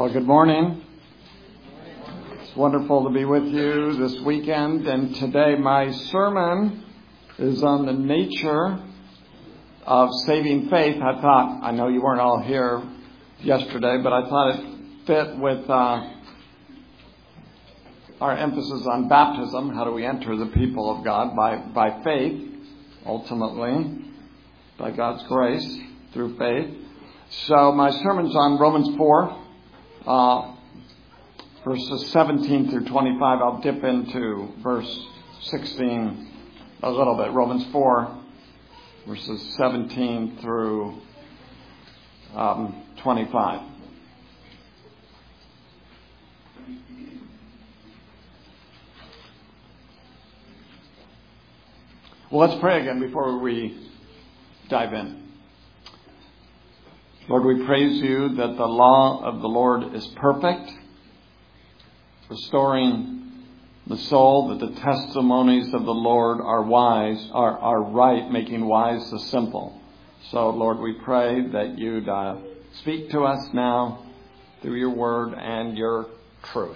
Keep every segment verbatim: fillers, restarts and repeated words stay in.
Well, good morning. It's wonderful to be with you this weekend. And today my sermon is on the nature of saving faith. I thought, I know you weren't all here yesterday, but I thought it fit with uh, our emphasis on baptism. How do we enter the people of God? By, by faith, ultimately, by God's grace, through faith. So my sermon's on Romans four. Uh, verses seventeen through twenty-five. I'll dip into verse sixteen a little bit. Romans four, verses seventeen through um, twenty-five. Well, let's pray again before we dive in. Lord, we praise you that the law of the Lord is perfect, restoring the soul, that the testimonies of the Lord are wise, are, are right, making wise the simple. So, Lord, we pray that you'd uh, speak to us now through your word and your truth.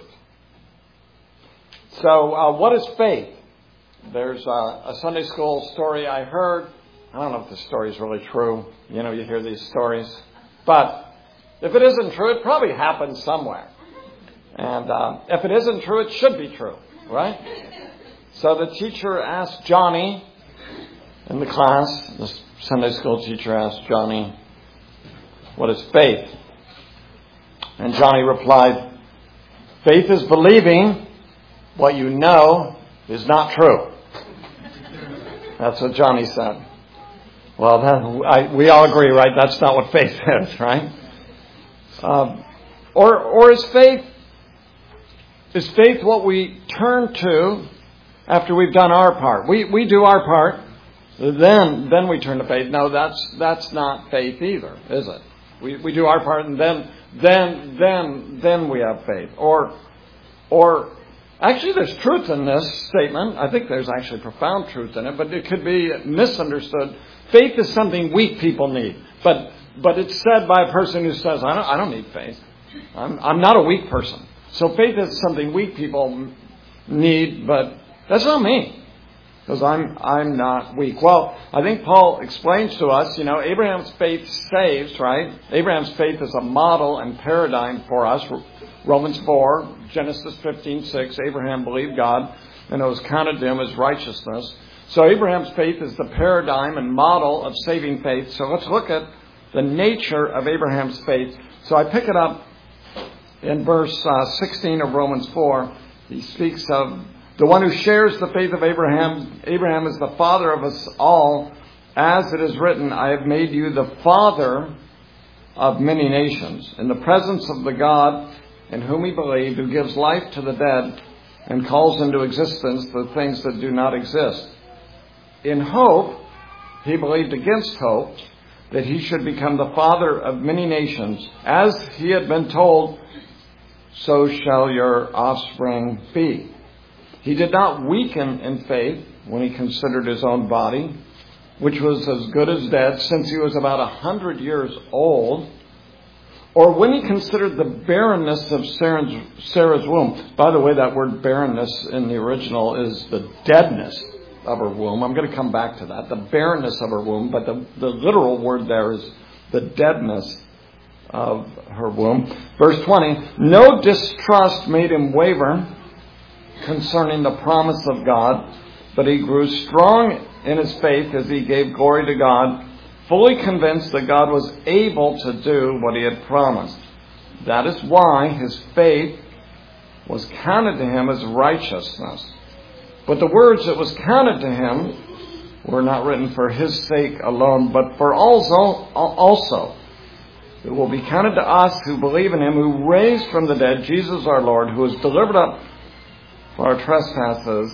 So, uh, what is faith? There's a, a Sunday school story I heard. I don't know if the story is really true. You know, you hear these stories. But if it isn't true, it probably happened somewhere. And uh, if it isn't true, it should be true, right? So the teacher asked Johnny in the class, the Sunday school teacher asked Johnny, what is faith? And Johnny replied, faith is believing what you know is not true. That's what Johnny said. Well, that, I, we all agree, right? That's not what faith is, right? Um, or, or is faith is faith what we turn to after we've done our part? We we do our part, then then we turn to faith. No, that's that's not faith either, is it? We we do our part, and then then then then we have faith. Or or actually, there's truth in this statement. I think there's actually profound truth in it, but it could be misunderstood. Faith is something weak people need, but but it's said by a person who says, "I don't, I don't need faith. I'm I'm not a weak person." So faith is something weak people need, but that's not me, because I'm I'm not weak. Well, I think Paul explains to us, you know, Abraham's faith saves, right? Abraham's faith is a model and paradigm for us. Romans four, Genesis fifteen six, Abraham believed God, and it was counted to him as righteousness. So Abraham's faith is the paradigm and model of saving faith. So let's look at the nature of Abraham's faith. So I pick it up in verse uh, sixteen of Romans four. He speaks of the one who shares the faith of Abraham. Abraham is the father of us all. As it is written, I have made you the father of many nations. In the presence of the God in whom he believed, who gives life to the dead and calls into existence the things that do not exist. In hope, he believed against hope that he should become the father of many nations. As he had been told, so shall your offspring be. He did not weaken in faith when he considered his own body, which was as good as dead, since he was about a hundred years old, or when he considered the barrenness of Sarah's, Sarah's womb. By the way, that word barrenness in the original is the deadness of her womb. I'm going to come back to that. The barrenness of her womb, but the, the literal word there is the deadness of her womb. Verse twenty, no distrust made him waver concerning the promise of God, but he grew strong in his faith as he gave glory to God, fully convinced that God was able to do what he had promised. That is why his faith was counted to him as righteousness. But the words that was counted to him were not written for his sake alone, but for also, also. It will be counted to us who believe in him, who raised from the dead Jesus our Lord, who was delivered up for our trespasses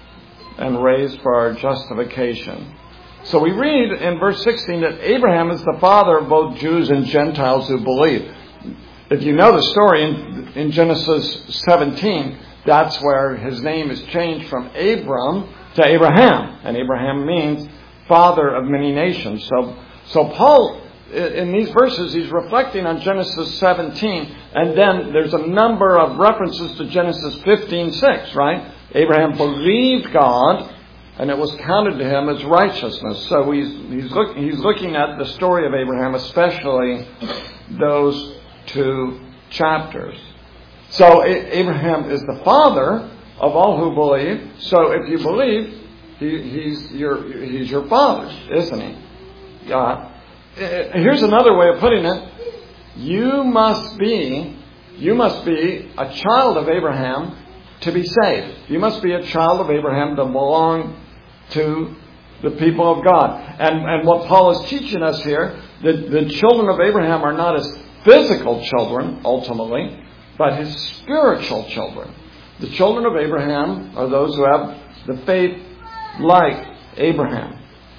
and raised for our justification. So we read in verse sixteen that Abraham is the father of both Jews and Gentiles who believe. If you know the story in, in Genesis seventeen, that's where his name is changed from Abram to Abraham. And Abraham means father of many nations. So, so Paul in these verses, he's reflecting on Genesis seventeen, and then there's a number of references to Genesis fifteen six, right? Abraham believed God, and it was counted to him as righteousness. So he's he's, look, he's looking at the story of Abraham, especially those two chapters. So Abraham is the father of all who believe. So if you believe, he, he's your he's your father, isn't he? Uh, here's another way of putting it: you must be you must be a child of Abraham to be saved. You must be a child of Abraham to belong to the people of God. And and what Paul is teaching us here, the the children of Abraham are not his physical children ultimately, but his spiritual children. The children of Abraham are those who have the faith like Abraham.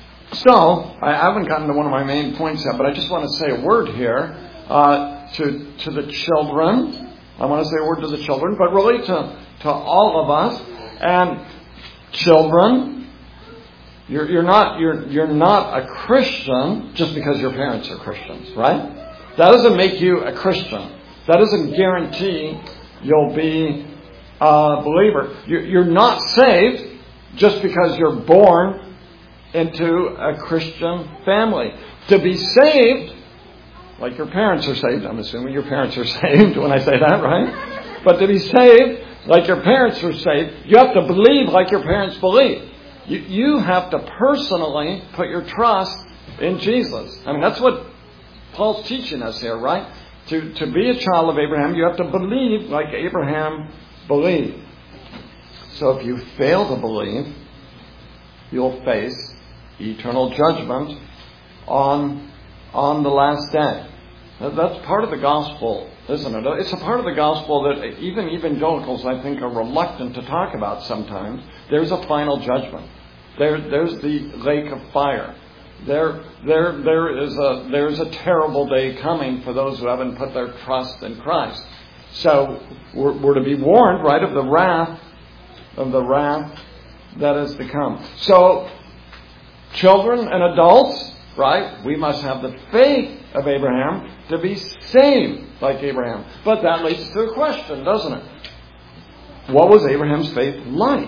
So, I haven't gotten to one of my main points yet, but I just want to say a word here uh, to to the children. I want to say a word to the children, but really to, to all of us. And children, you're, you're not you're you're not a Christian just because your parents are Christians, right? That doesn't make you a Christian. That doesn't guarantee you'll be a believer. You're not saved just because you're born into a Christian family. To be saved, like your parents are saved, I'm assuming your parents are saved when I say that, right? But to be saved, like your parents are saved, you have to believe like your parents believe. You, you have to personally put your trust in Jesus. I mean, that's what Paul's teaching us here, right? To, to be a child of Abraham, you have to believe like Abraham believed. So if you fail to believe, you'll face eternal judgment on, on the last day. That's part of the gospel, isn't it? It's a part of the gospel that even evangelicals, I think, are reluctant to talk about sometimes. There's a final judgment. There, there's the lake of fire. There, there, there is a there's a terrible day coming for those who haven't put their trust in Christ. So we're, we're to be warned, right, of the wrath, of the wrath that is to come. So, children and adults, right, we must have the faith of Abraham to be saved like Abraham. But that leads to a question, doesn't it? What was Abraham's faith like?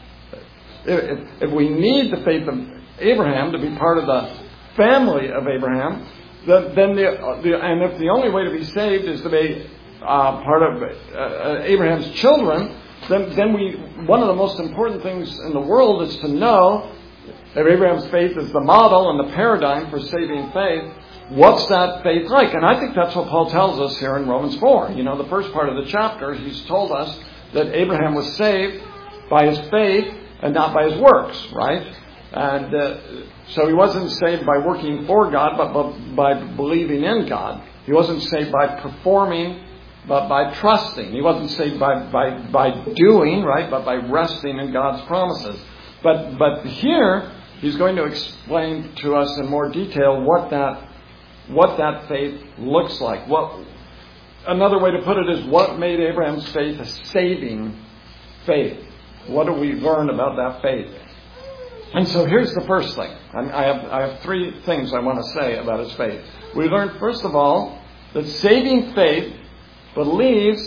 If, if we need the faith of Abraham to be part of the family of Abraham, then the, the and if the only way to be saved is to be uh, part of uh, Abraham's children, then then we one of the most important things in the world is to know that Abraham's faith is the model and the paradigm for saving faith. What's that faith like? And I think that's what Paul tells us here in Romans four. You know, the first part of the chapter, he's told us that Abraham was saved by his faith and not by his works, right? And uh, so he wasn't saved by working for God, but, but by believing in God. He wasn't saved by performing, but by trusting. He wasn't saved by, by, by doing, right, but by resting in God's promises. But but here, he's going to explain to us in more detail what that what that faith looks like. What another way to put it is, what made Abraham's faith a saving faith? What do we learn about that faith? And so here's the first thing. I have I have three things I want to say about his faith. We learned, first of all, that saving faith believes,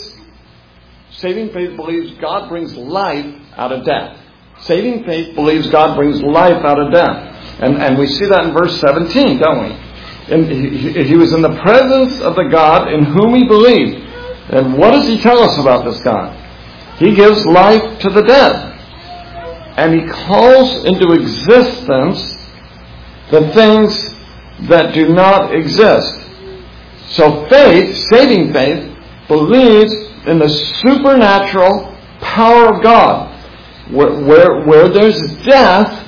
saving faith believes God brings life out of death. Saving faith believes God brings life out of death. And, and we see that in verse seventeen, don't we? And he, he was in the presence of the God in whom he believed. And what does he tell us about this God? He gives life to the dead. And he calls into existence the things that do not exist. So faith, saving faith, believes in the supernatural power of God. Where, where, where there's death,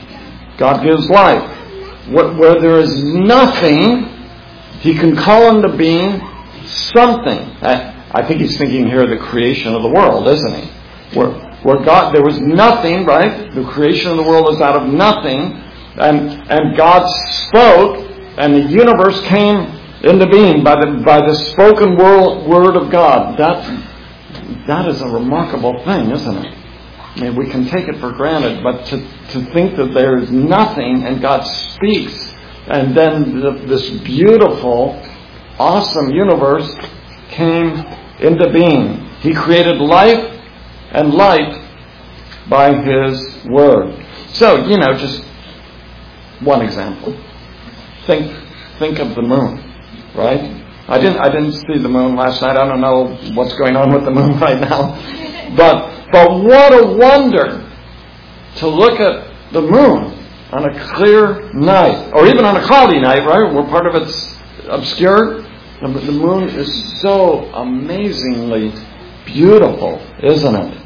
God gives life. Where, where there is nothing, he can call into being something. I, I think he's thinking here of the creation of the world, isn't he? Where, where God, there was nothing, right? The creation of the world is out of nothing. And, and God spoke, and the universe came into being by the, by the spoken word, word of God. That, that is a remarkable thing, isn't it? I mean, we can take it for granted, but to, to think that there is nothing and God speaks And then the, this beautiful, awesome universe came into being. He created life and light by His Word. So, you know, just one example. Think think of the moon, right? I didn't I didn't see the moon last night. I don't know what's going on with the moon right now. But but what a wonder to look at the moon on a clear night, or even on a cloudy night, right, where part of it's obscured. The moon is so amazingly beautiful, isn't it?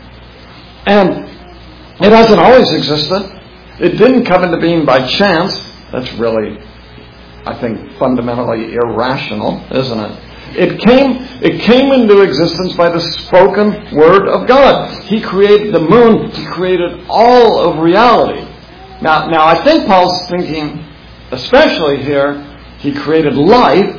And it hasn't always existed. It didn't come into being by chance. That's really, I think, fundamentally irrational, isn't it? It came, it came into existence by the spoken Word of God. He created the moon. He created all of reality. Now, now I think Paul's thinking, especially here, He created life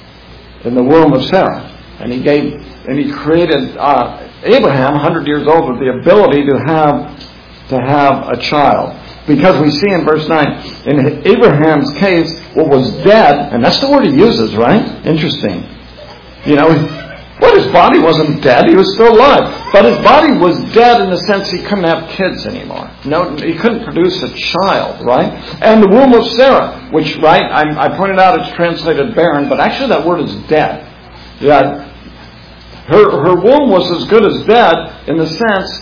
in the womb of Sarah, and He gave, and He created uh, Abraham, one hundred years old, with the ability to have to have a child. Because we see in verse nine, in Abraham's case, what was dead, and that's the word he uses, right? Interesting. You know, well, his body wasn't dead, he was still alive. But his body was dead in the sense he couldn't have kids anymore. No, he couldn't produce a child, right? And the womb of Sarah, which, right, I, I pointed out it's translated barren, but actually that word is dead. Yeah, her, her womb was as good as dead in the sense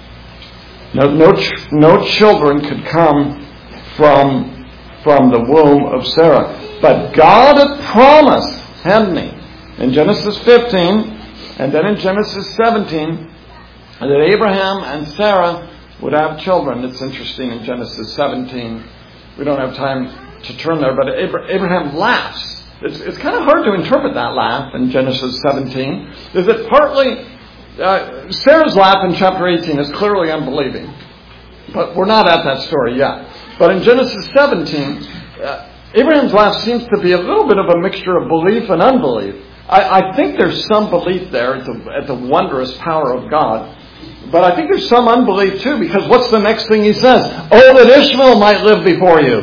No, no, ch- no children could come from, from the womb of Sarah. But God had promised, hadn't He, in Genesis fifteen, and then in Genesis seventeen, that Abraham and Sarah would have children. It's interesting in Genesis seventeen. We don't have time to turn there, but Abraham laughs. It's, it's kind of hard to interpret that laugh in Genesis seventeen. Is it partly... Uh, Sarah's laugh in chapter eighteen is clearly unbelieving. But we're not at that story yet. But in Genesis seventeen, uh, Abraham's laugh seems to be a little bit of a mixture of belief and unbelief. I, I think there's some belief there at the, at the wondrous power of God. But I think there's some unbelief too, because what's the next thing he says? Oh, that Ishmael might live before you.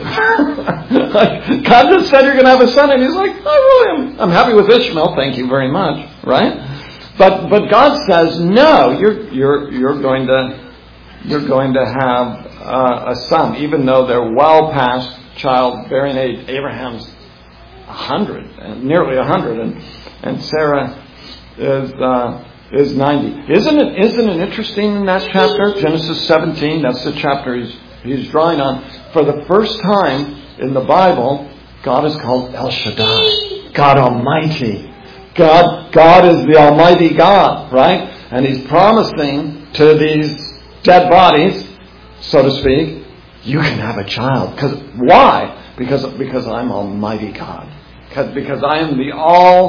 Like, God just said you're going to have a son, and he's like, I really am. I'm happy with Ishmael, thank you very much. Right? But but God says, no, you're you're you're going to you're going to have uh, a son, even though they're well past childbearing age. Abraham's a hundred, nearly a hundred, and and Sarah is uh, is ninety. Isn't it isn't it interesting in that chapter, Genesis seventeen? That's the chapter he's he's drawing on. For the first time in the Bible, God is called El Shaddai, God Almighty. God, God is the Almighty God, right? And He's promising to these dead bodies, so to speak, you can have a child. Because why? Because because I'm Almighty God. Because because I am the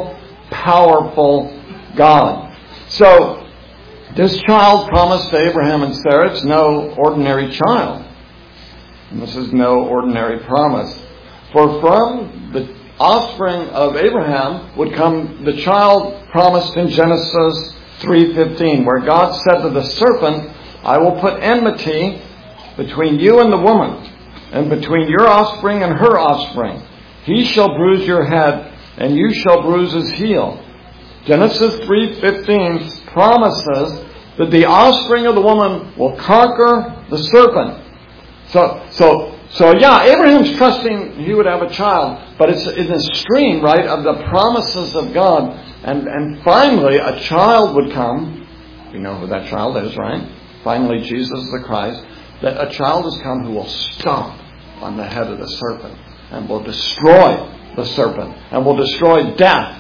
all-powerful God. So this child promised to Abraham and Sarah, it's no ordinary child. And this is no ordinary promise. For from the offspring of Abraham would come the child promised in Genesis three fifteen, where God said to the serpent, I will put enmity between you and the woman, and between your offspring and her offspring. He shall bruise your head, and you shall bruise his heel. Genesis three fifteen promises that the offspring of the woman will conquer the serpent. So, so So yeah, Abraham's trusting he would have a child, but it's in the stream, right, of the promises of God. And, and finally, a child would come. We know who that child is, right? Finally, Jesus the Christ. That a child has come who will stomp on the head of the serpent and will destroy the serpent and will destroy death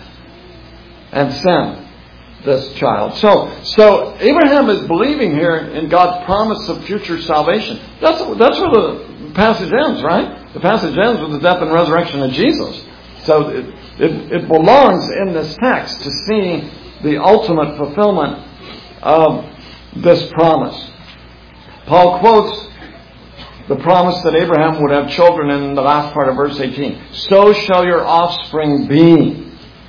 and sin. This child. So, so Abraham is believing here in God's promise of future salvation. That's that's where the passage ends, right? The passage ends with the death and resurrection of Jesus. So it, it, it belongs in this text to see the ultimate fulfillment of this promise. Paul quotes the promise that Abraham would have children in the last part of verse eighteen. So shall your offspring be.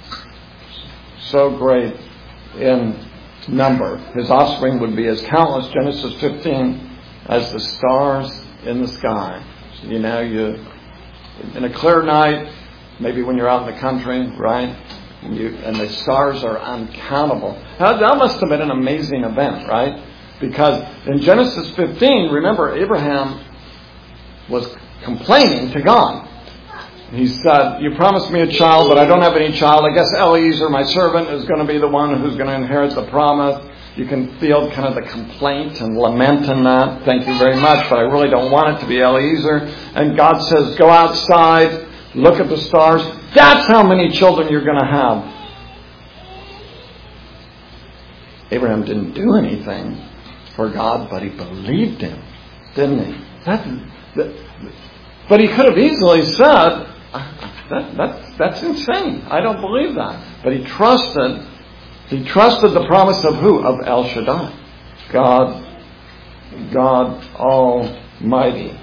So great in number. His offspring would be as countless, Genesis fifteen, as the stars in the sky. So, you know, you in a clear night, maybe when you're out in the country, right? And, you, and the stars are uncountable. That, that must have been an amazing event, right? Because in Genesis fifteen, remember, Abraham was complaining to God. He said, you promised me a child, but I don't have any child. I guess Eliezer, my servant, is going to be the one who's going to inherit the promise. You can feel kind of the complaint and lament in that. Thank you very much, but I really don't want it to be Eliezer. And God says, go outside, look at the stars. That's how many children you're going to have. Abraham didn't do anything for God, but he believed him, didn't he? That, that, but he could have easily said, that, that, that's insane. I don't believe that. But he trusted, he trusted the promise of who? Of El Shaddai. God, God Almighty.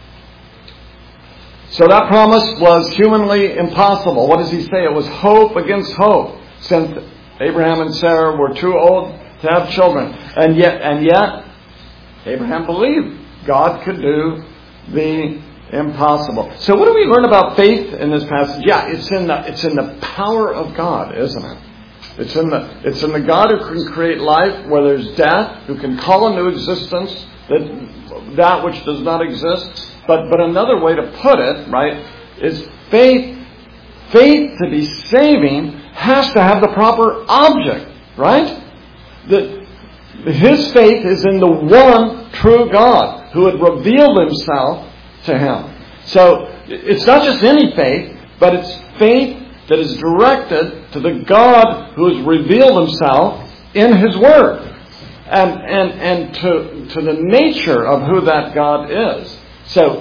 So that promise was humanly impossible. What does he say? It was hope against hope. Since Abraham and Sarah were too old to have children. And yet, and yet, Abraham believed God could do the impossible. So what do we learn about faith in this passage? Yeah, it's in the it's in the power of God, isn't it? It's in the it's in the God who can create life where there's death, who can call into existence that that which does not exist. But but another way to put it, right, is faith faith to be saving has to have the proper object, right? The, his faith is in the one true God who had revealed himself to him. So it's not just any faith, but it's faith that is directed to the God who has revealed himself in his word. And and, and to, to the nature of who that God is. So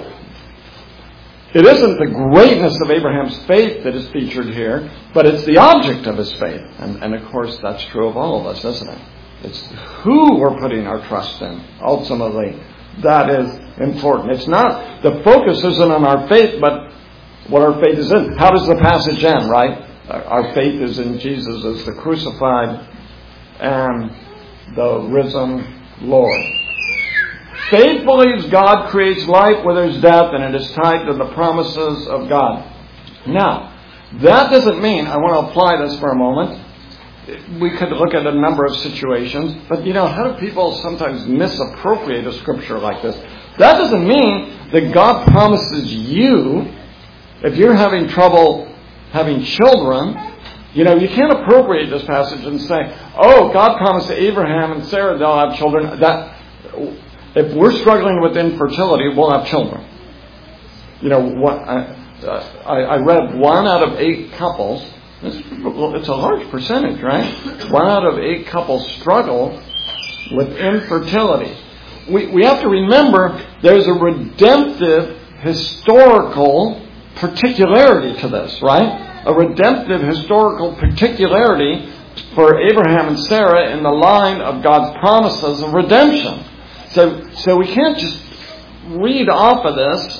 it isn't the greatness of Abraham's faith that is featured here, but it's the object of his faith. And, and of course that's true of all of us, isn't it? It's who we're putting our trust in, ultimately. That is important. It's not, the focus isn't on our faith, but what our faith is in. How does the passage end, right? Our faith is in Jesus as the crucified and the risen Lord. Faith believes God creates life where there's death, and it is tied to the promises of God. Now, that doesn't mean, I want to apply this for a moment. We could look at a number of situations, but you know, how do people sometimes misappropriate a scripture like this? That doesn't mean that God promises you, if you're having trouble having children, you know, you can't appropriate this passage and say, oh, God promised to Abraham and Sarah they'll have children. That if we're struggling with infertility, we'll have children. You know, what I, I, I read one out of eight couples. It's a large percentage, right? One out of eight couples struggle with infertility. We we have to remember there's a redemptive historical particularity to this, right? A redemptive historical particularity for Abraham and Sarah in the line of God's promises of redemption. So so we can't just read off of this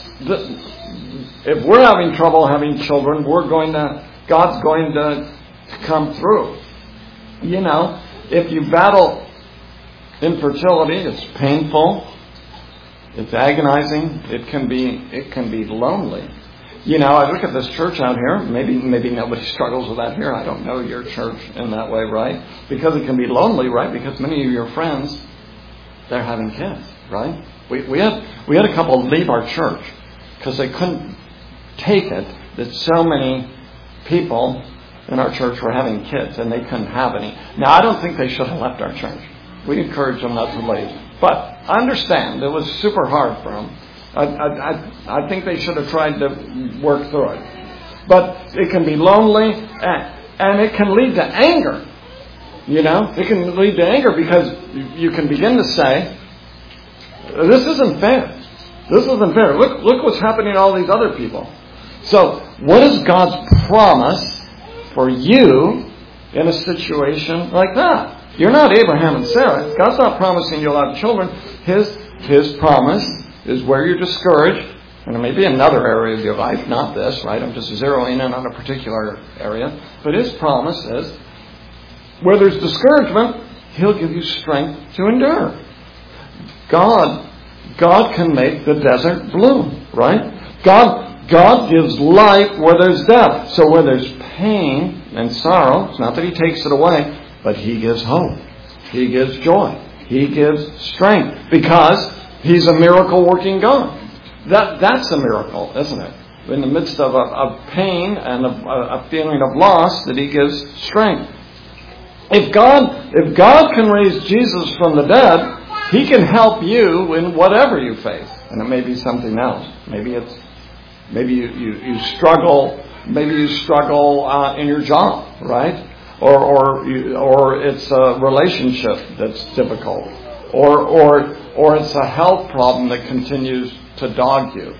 that if we're having trouble having children, we're going to God's going to come through. You know, if you battle infertility, it's painful, it's agonizing, it can be it can be lonely. You know, I look at this church out here, maybe maybe nobody struggles with that here. I don't know your church in that way, right? Because it can be lonely, right? Because many of your friends, they're having kids, right? We we had we had a couple leave our church because they couldn't take it that so many people in our church were having kids and they couldn't have any. Now, I don't think they should have left our church. We encouraged them not to leave. But I understand it was super hard for them. I, I, I, I think they should have tried to work through it. But it can be lonely and, and it can lead to anger. You know, it can lead to anger because you can begin to say, this isn't fair. This isn't fair. Look, look what's happening to all these other people. So, what is God's promise for you in a situation like that? You're not Abraham and Sarah. God's not promising you'll have children. His His promise is where you're discouraged, and it may be another area of your life, not this, right? I'm just zeroing in on a particular area. But His promise is, where there's discouragement, He'll give you strength to endure. God, God can make the desert bloom, right? God God gives life where there's death. So where there's pain and sorrow, it's not that He takes it away, but He gives hope. He gives joy. He gives strength. Because He's a miracle-working God. That That's a miracle, isn't it? In the midst of, a, of pain and a, a feeling of loss, that He gives strength. If God, if God can raise Jesus from the dead, He can help you in whatever you face. And it may be something else. Maybe it's maybe you, you, you struggle. Maybe you struggle uh, in your job, right? Or or you, or it's a relationship that's difficult, or or or it's a health problem that continues to dog you.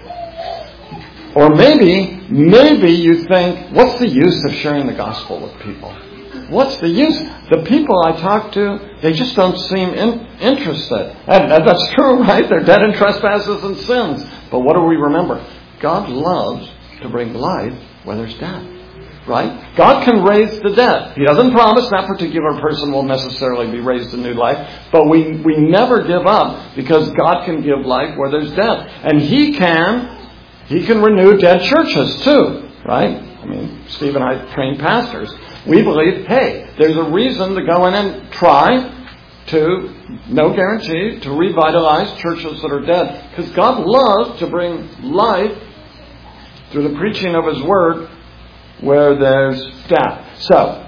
Or maybe maybe you think, what's the use of sharing the gospel with people? What's the use? The people I talk to, they just don't seem in, interested. And, and that's true, right? They're dead in trespasses and sins. But what do we remember? God loves to bring life where there's death. Right? God can raise the dead. He doesn't promise that particular person will necessarily be raised to new life. But we, we never give up, because God can give life where there's death. And He can, He can renew dead churches too. Right? I mean, Steve and I train pastors. We believe, hey, there's a reason to go in and try to, no guarantee, to revitalize churches that are dead. Because God loves to bring life through the preaching of His Word where there's death. So,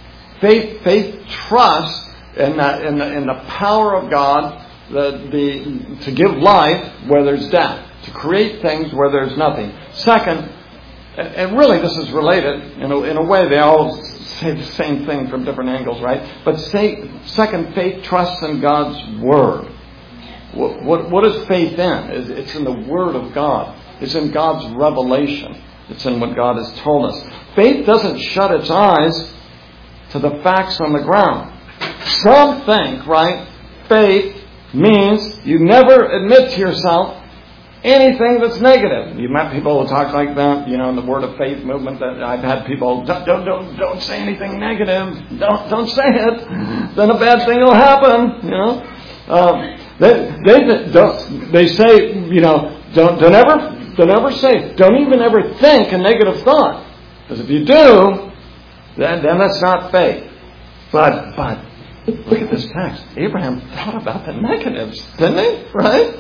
faith faith trusts in the, in the, in the power of God the, the, to give life where there's death, to create things where there's nothing. Second, and really this is related, in a, in a way they all say the same thing from different angles, right? But say, second, faith trusts in God's Word. What, what, what is faith in? It's in the Word of God. It's in God's revelation. It's in what God has told us. Faith doesn't shut its eyes to the facts on the ground. Some think, right, faith means you never admit to yourself anything that's negative. You've met people who talk like that, you know, in the Word of Faith movement. That I've had people, don't, don't, don't, don't say anything negative. Don't, don't say it. Then a bad thing will happen. You know, um, they, they, don't, they say, you know, don't, don't ever, don't ever say, don't even ever think a negative thought, because if you do, then, then that's not faith. But, but look at this text. Abraham thought about the negatives, didn't he? Right?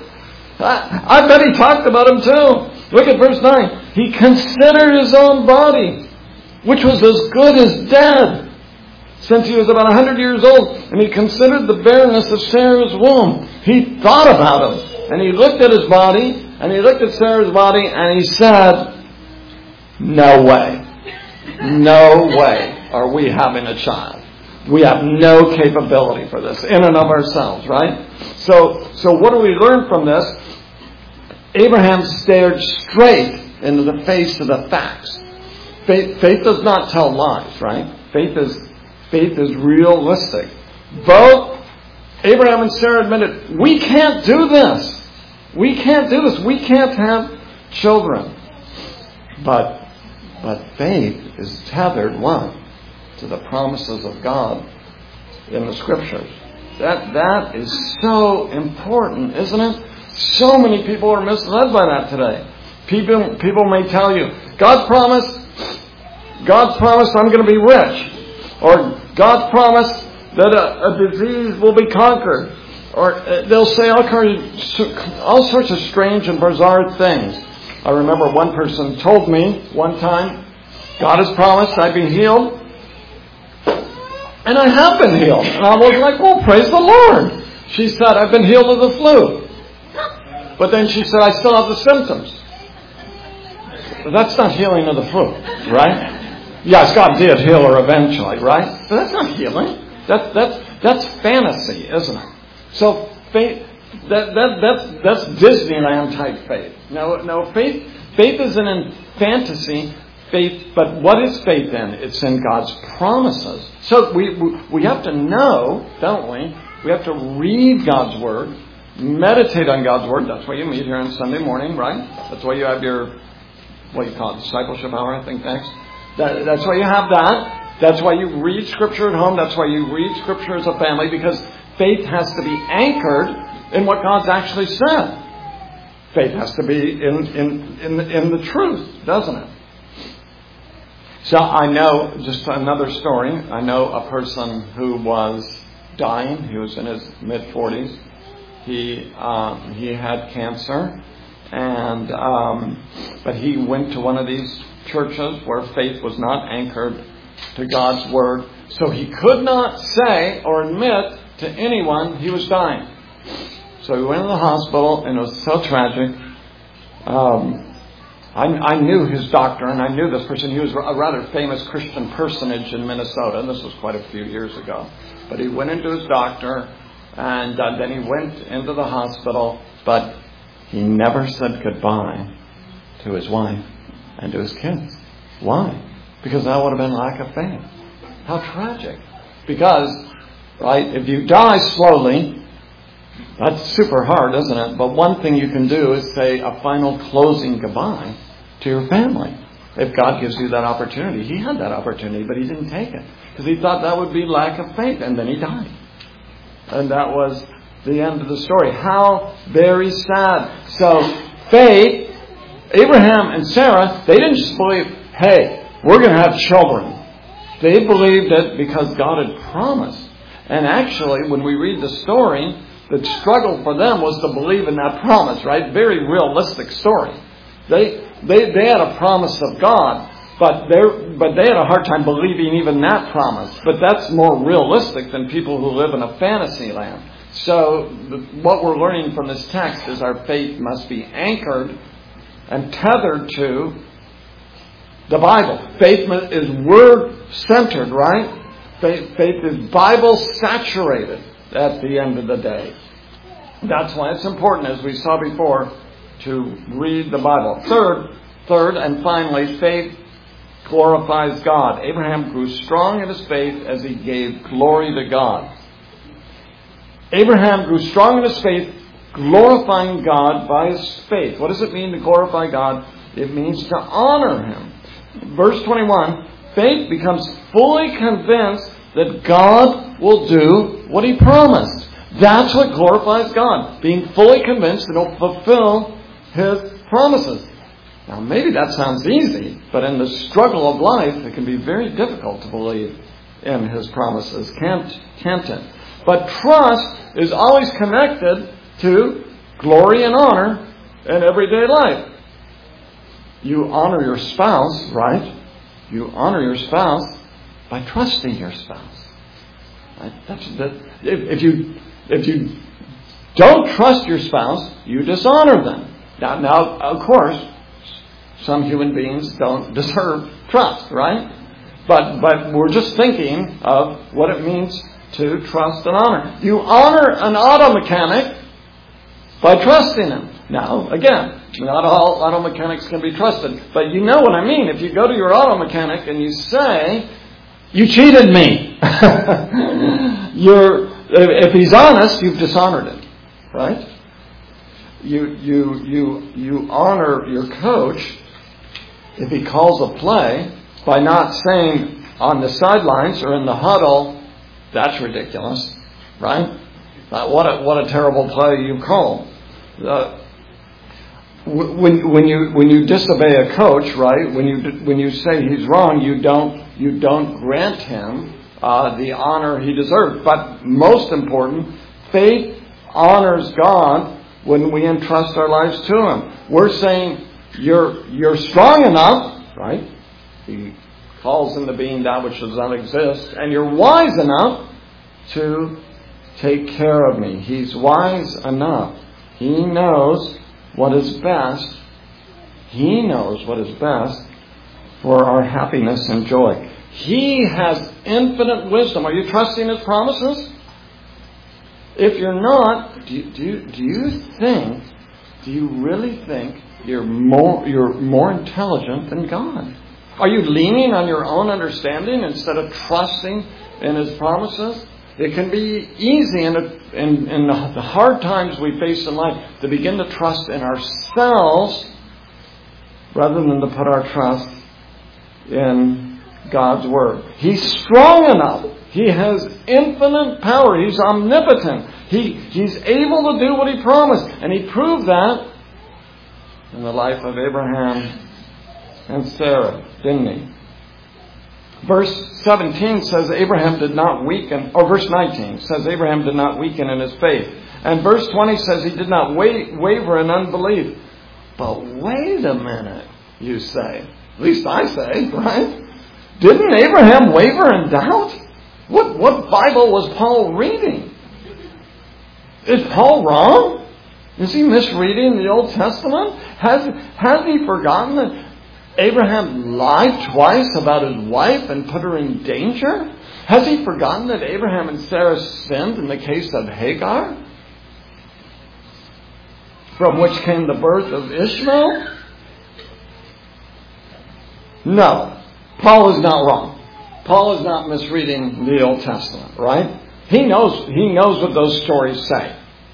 I, I bet he talked about them too. Look at verse nine. He considered his own body, which was as good as dead, since he was about one hundred years old. And he considered the barrenness of Sarah's womb. He thought about him. And he looked at his body, and he looked at Sarah's body, and he said, no way. No way are we having a child. We have no capability for this in and of ourselves, right? So, so what do we learn from this? Abraham stared straight into the face of the facts. Faith, faith does not tell lies, right? Faith is, faith is realistic. Both Abraham and Sarah admitted, we can't do this. We can't do this. We can't have children. But, but faith is tethered, what? To the promises of God in the Scriptures. That, that is so important, isn't it? So many people are misled by that today. People, people may tell you, God promised, God promised I'm going to be rich. Or God promised that a, a disease will be conquered. Or uh, they'll say all, kinds, all sorts of strange and bizarre things. I remember one person told me one time, God has promised I'd be healed. And I have been healed. And I was like, well, praise the Lord. She said, I've been healed of the flu. But then she said, I still have the symptoms. But that's not healing of the flu, right? Yes, God did heal her eventually, right? But that's not healing. That's that's that's fantasy, isn't it? So faith, that that that's that's Disneyland type faith. No, no, faith faith isn't in fantasy. Faith, but what is faith in? It's in God's promises. So we, we we have to know, don't we? We have to read God's Word, meditate on God's Word. That's why you meet here on Sunday morning, right? That's why you have your, what do you call it, discipleship hour, I think, thanks. That, that's why you have that. That's why you read Scripture at home. That's why you read Scripture as a family, because faith has to be anchored in what God's actually said. faith has to be in, in, in, in the truth, doesn't it? So I know, just another story, I know a person who was dying. He was in his mid-forties. He um, he had cancer, and um, but he went to one of these churches where faith was not anchored to God's Word. So he could not say or admit to anyone he was dying. So he went to the hospital, and it was so tragic. Um, I, I knew his doctor, and I knew this person. He was a rather famous Christian personage in Minnesota, and this was quite a few years ago. But he went into his doctor, and uh, then he went into the hospital, but he never said goodbye to his wife and to his kids. Why? Because that would have been lack of faith. How tragic. Because, right, if you die slowly, that's super hard, isn't it? But one thing you can do is say a final closing goodbye to your family. If God gives you that opportunity. He had that opportunity, but he didn't take it. Because he thought that would be lack of faith. And then he died. And that was the end of the story. How very sad. So, faith, Abraham and Sarah, they didn't just believe, hey, we're going to have children. They believed it because God had promised. And actually, when we read the story, the struggle for them was to believe in that promise, right? Very realistic story. They they they had a promise of God, but they but they had a hard time believing even that promise. But that's more realistic than people who live in a fantasy land. So the, what we're learning from this text is our faith must be anchored and tethered to the Bible. Faith is word-centered, right? Faith, faith is Bible-saturated at the end of the day. That's why it's important, as we saw before, to read the Bible. Third, third and finally, faith glorifies God. Abraham grew strong in his faith as he gave glory to God. Abraham grew strong in his faith, glorifying God by his faith. What does it mean to glorify God? It means to honor Him. Verse twenty-one, faith becomes fully convinced that God will do what He promised. That's what glorifies God. Being fully convinced that He'll fulfill His promises. Now, maybe that sounds easy, but in the struggle of life, it can be very difficult to believe in His promises, can't, can't it? But trust is always connected to glory and honor in everyday life. You honor your spouse, right? You honor your spouse by trusting your spouse. Right? That's that. If, if you if you don't trust your spouse, you dishonor them. Now, now, of course, some human beings don't deserve trust, right? But but we're just thinking of what it means to trust and honor. You honor an auto mechanic by trusting him. Now, again, not all auto mechanics can be trusted, but you know what I mean. If you go to your auto mechanic and you say, "You cheated me," you're if he's honest, you've dishonored him, right? You you you you honor your coach if he calls a play by not saying on the sidelines or in the huddle, "That's ridiculous," right? Uh, what a what a terrible play you called. Uh, when when you when you disobey a coach, right? When you when you say he's wrong, you don't you don't grant him uh, the honor he deserves. But most important, faith honors God when we entrust our lives to Him. We're saying you're you're strong enough, right? He calls into being that which does not exist, and you're wise enough to take care of me. He's wise enough. He knows what is best. He knows what is best for our happiness and joy. He has infinite wisdom. Are you trusting His promises? If you're not, do you, do you, do you think, do you really think you're more, you're more intelligent than God? Are you leaning on your own understanding instead of trusting in His promises? It can be easy in, a, in, in the hard times we face in life to begin to trust in ourselves rather than to put our trust in God's Word. He's strong enough. He has infinite power. He's omnipotent. He, he's able to do what He promised. And He proved that in the life of Abraham and Sarah, didn't he? Verse seventeen says Abraham did not weaken, or verse nineteen says Abraham did not weaken in his faith. And verse twenty says he did not wa- waver in unbelief. But wait a minute, you say. At least I say, right? Didn't Abraham waver in doubt? What, what Bible was Paul reading? Is Paul wrong? Is he misreading the Old Testament? Has, has he forgotten that Abraham lied twice about his wife and put her in danger? Has he forgotten that Abraham and Sarah sinned in the case of Hagar, from which came the birth of Ishmael? No, Paul is not wrong. Paul is not misreading the Old Testament, right? He knows, he knows what those stories say.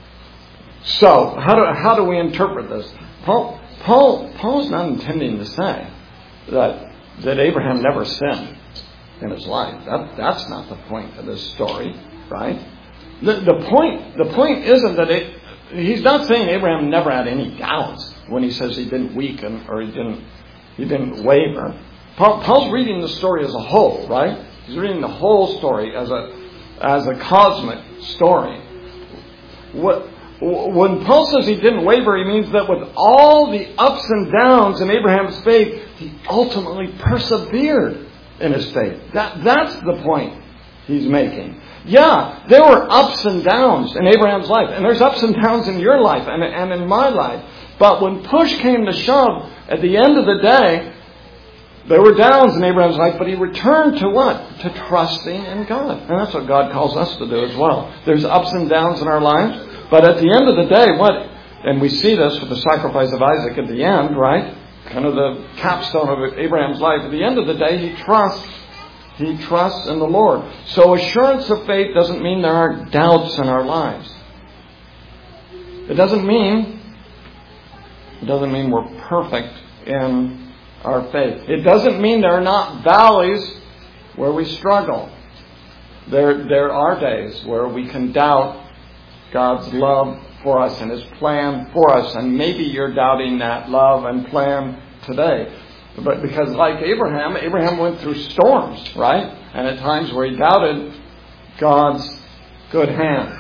So, how do, how do we interpret this? Paul, Paul, Paul's not intending to say that, that Abraham never sinned in his life. That, that's not the point of this story, right? The, the point, the point isn't that it, he's not saying Abraham never had any doubts when he says he didn't weaken or he didn't, he didn't waver. Paul, Paul's reading the story as a whole, right? He's reading the whole story as a, as a cosmic story. What, when Paul says he didn't waver, he means that with all the ups and downs in Abraham's faith, he ultimately persevered in his faith. That, that's the point he's making. Yeah, there were ups and downs in Abraham's life, and there's ups and downs in your life and, and in my life. But when push came to shove, at the end of the day, there were downs in Abraham's life, but he returned to what? To trusting in God. And that's what God calls us to do as well. There's ups and downs in our lives, but at the end of the day, what? And we see this with the sacrifice of Isaac at the end, right? Kind of the capstone of Abraham's life. At the end of the day, he trusts. He trusts in the Lord. So assurance of faith doesn't mean there aren't doubts in our lives. It doesn't mean, it doesn't mean we're perfect in our faith. It doesn't mean there are not valleys where we struggle. There, there are days where we can doubt God's love for us and His plan for us. And maybe you're doubting that love and plan today. But because like Abraham, Abraham went through storms, right? And at times where he doubted God's good hand.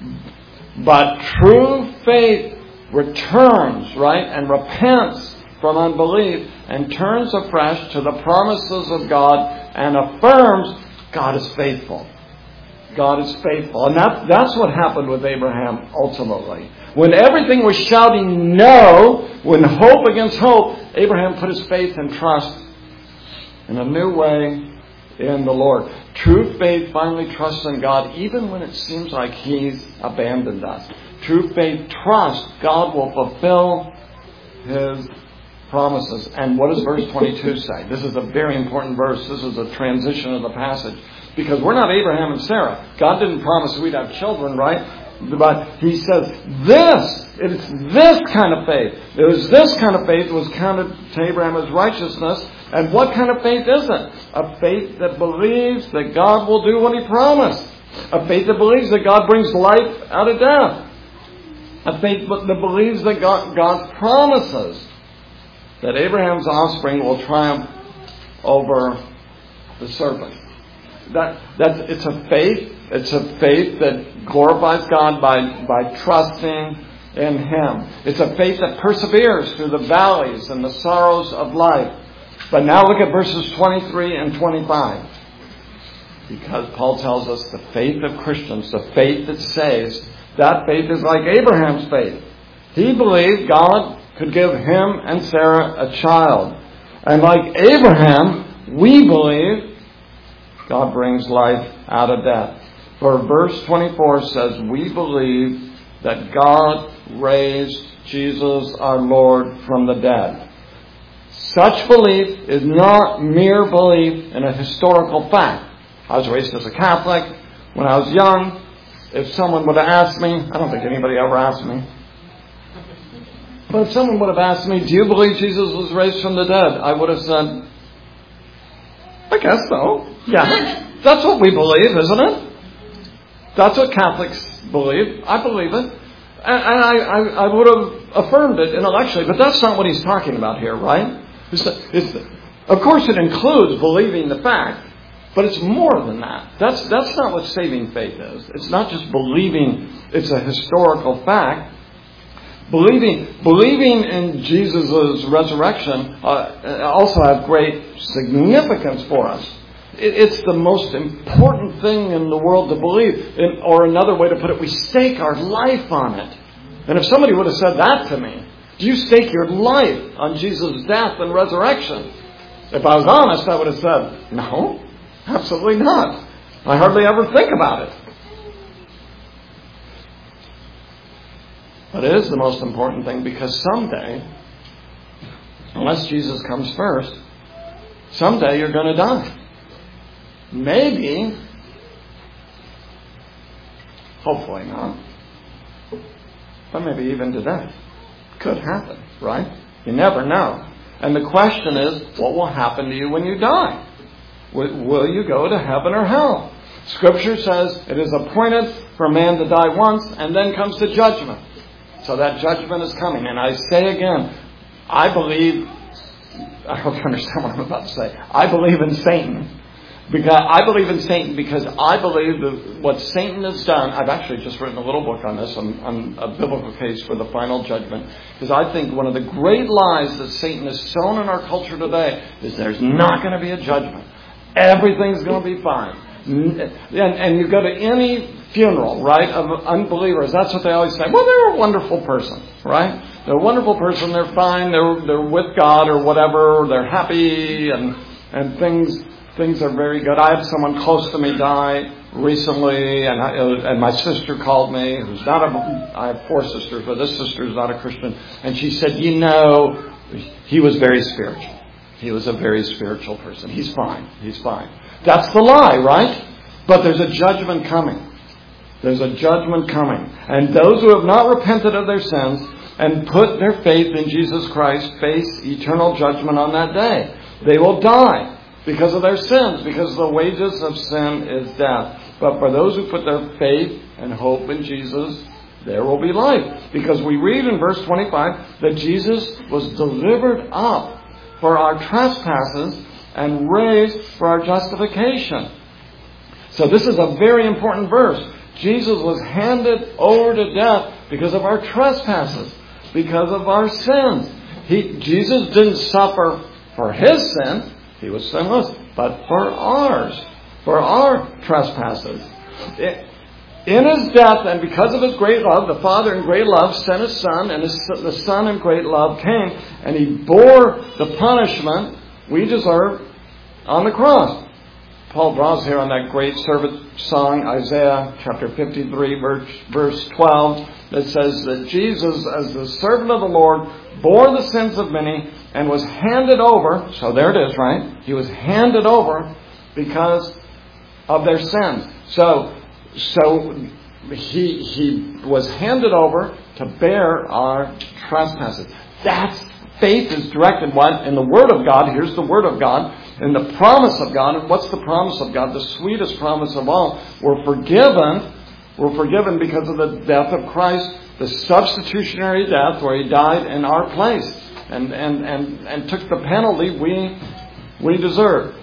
But true faith returns, right? And repents from unbelief and turns afresh to the promises of God and affirms God is faithful. God is faithful. And that, that's what happened with Abraham ultimately. When everything was shouting no, when hope against hope, Abraham put his faith and trust in a new way in the Lord. True faith finally trusts in God even when it seems like He's abandoned us. True faith trusts God will fulfill His promises. And what does verse twenty-two say? This is a very important verse. This is a transition of the passage. Because we're not Abraham and Sarah. God didn't promise we'd have children, right? But He says this, it's this kind of faith. It was this kind of faith that was counted to Abraham as righteousness. And what kind of faith is it? A faith that believes that God will do what He promised. A faith that believes that God brings life out of death. A faith that believes that God, God promises that Abraham's offspring will triumph over the serpent. That that it's a faith. It's a faith that glorifies God by by trusting in Him. It's a faith that perseveres through the valleys and the sorrows of life. But now look at verses twenty-three and twenty-five. Because Paul tells us the faith of Christians, the faith that saves, that faith is like Abraham's faith. He believed God could give him and Sarah a child. And like Abraham, we believe God brings life out of death. For verse twenty-four says, we believe that God raised Jesus our Lord from the dead. Such belief is not mere belief in a historical fact. I was raised as a Catholic. When I was young, if someone would have asked me, I don't think anybody ever asked me, but if someone would have asked me, do you believe Jesus was raised from the dead? I would have said, I guess so. Yeah, that's what we believe, isn't it? That's what Catholics believe. I believe it. And I, I, I would have affirmed it intellectually, but that's not what he's talking about here, right? It's, it's, of course, it includes believing the fact, but it's more than that. That's, that's not what saving faith is. It's not just believing it's a historical fact. Believing, believing in Jesus' resurrection uh, also has great significance for us. It, it's the most important thing in the world to believe. In, or another way to put it, we stake our life on it. And if somebody would have said that to me, do you stake your life on Jesus' death and resurrection? If I was honest, I would have said, no, absolutely not. I hardly ever think about it. But it is the most important thing because someday, unless Jesus comes first, someday you're going to die. Maybe, hopefully not, but maybe even today. Could happen, right? You never know. And the question is, what will happen to you when you die? Will, will you go to heaven or hell? Scripture says it is appointed for man to die once and then comes the judgment. So that judgment is coming. And I say again, I believe, I hope you understand what I'm about to say. I believe in Satan. Because I believe in Satan because I believe that what Satan has done, I've actually just written a little book on this, on, on a biblical case for the final judgment. Because I think one of the great lies that Satan has sown in our culture today is there's not going to be a judgment. Everything's going to be fine. And, and you go to any funeral, right, of unbelievers, that's what they always say. Well, they're a wonderful person, right? They're a wonderful person, they're fine, they're they're with God or whatever, they're happy, and and things things are very good. I had someone close to me die recently, and I, and my sister called me, who's not a, I have four sisters, but this sister is not a Christian, and she said, you know, he was very spiritual. He was a very spiritual person. He's fine. He's fine. That's the lie, right? But there's a judgment coming. There's a judgment coming. And those who have not repented of their sins and put their faith in Jesus Christ face eternal judgment on that day. They will die because of their sins, because the wages of sin is death. But for those who put their faith and hope in Jesus, there will be life. Because we read in verse twenty-five that Jesus was delivered up for our trespasses and raised for our justification. So this is a very important verse. Jesus was handed over to death because of our trespasses, because of our sins. He, Jesus didn't suffer for his sins. He was sinless, but for ours, for our trespasses. In his death, and because of his great love, the Father in great love sent his Son, and his, the Son in great love came, and he bore the punishment we deserve on the cross. Paul draws here on that great servant song, Isaiah chapter fifty-three, verse, verse twelve, that says that Jesus, as the servant of the Lord, bore the sins of many and was handed over. So there it is, right? He was handed over because of their sins. So, so he he was handed over to bear our trespasses. That's faith is directed what in the Word of God. Here's the Word of God. In the promise of God, and what's the promise of God? The sweetest promise of all. We're forgiven. We're forgiven because of the death of Christ, the substitutionary death where he died in our place and, and, and, and took the penalty we we deserve.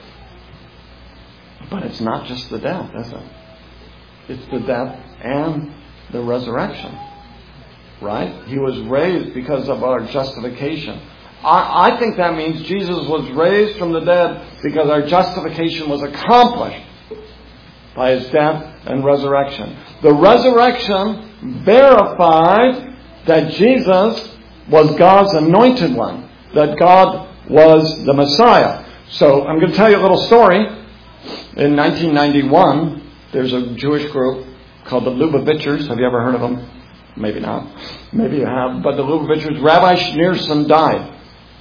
But it's not just the death, is it? It's the death and the resurrection. Right? He was raised because of our justification. I think that means Jesus was raised from the dead because our justification was accomplished by his death and resurrection. The resurrection verified that Jesus was God's anointed one, that God was the Messiah. So I'm going to tell you a little story. In nineteen ninety-one, there's a Jewish group called the Lubavitchers. Have you ever heard of them? Maybe not. Maybe you have. But the Lubavitchers, Rabbi Schneerson died.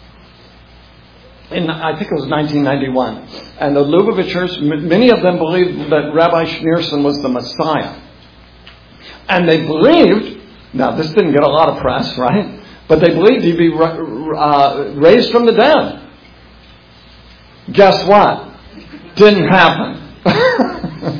In, I think it was nineteen ninety-one. And the Lubavitchers, many of them believed that Rabbi Schneerson was the Messiah. And they believed, now this didn't get a lot of press, right? But they believed he'd be uh, raised from the dead. Guess what? Didn't happen.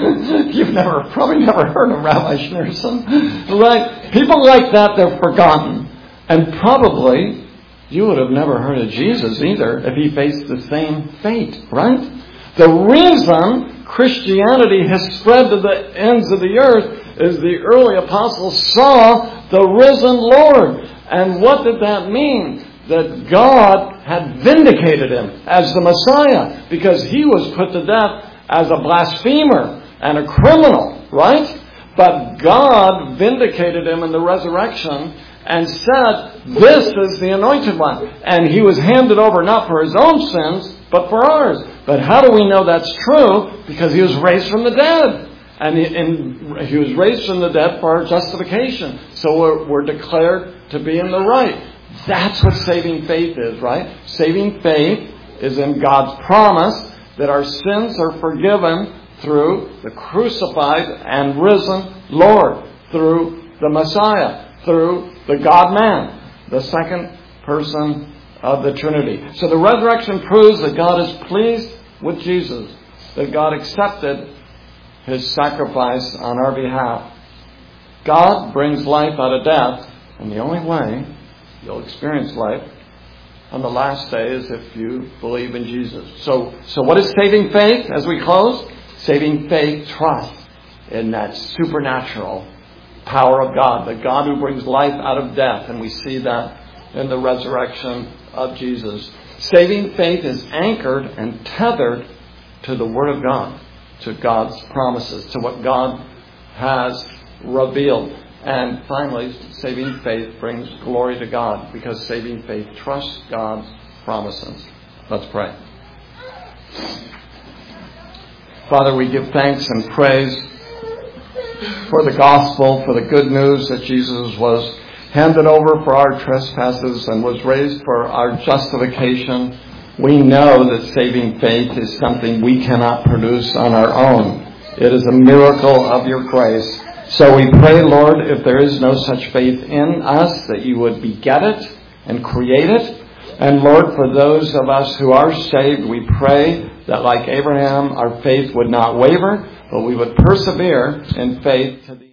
You've never, probably never heard of Rabbi Schneerson. Right? People like that, they're forgotten. And probably you would have never heard of Jesus either if he faced the same fate, right? The reason Christianity has spread to the ends of the earth is the early apostles saw the risen Lord. And what did that mean? That God had vindicated him as the Messiah because he was put to death as a blasphemer and a criminal, right? But God vindicated him in the resurrection and said, this is the anointed one. And he was handed over not for his own sins, but for ours. But how do we know that's true? Because he was raised from the dead. And he, and he was raised from the dead for our justification. So we're, we're declared to be in the right. That's what saving faith is, right? Saving faith is in God's promise that our sins are forgiven through the crucified and risen Lord, through the Messiah, through the God-man, the second person of the Trinity. So the resurrection proves that God is pleased with Jesus, that God accepted his sacrifice on our behalf. God brings life out of death, and the only way you'll experience life on the last day is if you believe in Jesus. So, so what is saving faith as we close? Saving faith trusts in that supernatural power of God, the God who brings life out of death, and we see that in the resurrection of Jesus. Saving faith is anchored and tethered to the Word of God, to God's promises, to what God has revealed. And finally, saving faith brings glory to God because saving faith trusts God's promises. Let's pray. Father, we give thanks and praise for the gospel, for the good news that Jesus was handed over for our trespasses and was raised for our justification. We know that saving faith is something we cannot produce on our own. It is a miracle of your grace. So we pray, Lord, if there is no such faith in us, that you would beget it and create it. And Lord, for those of us who are saved, we pray that like Abraham, our faith would not waver, but we would persevere in faith to the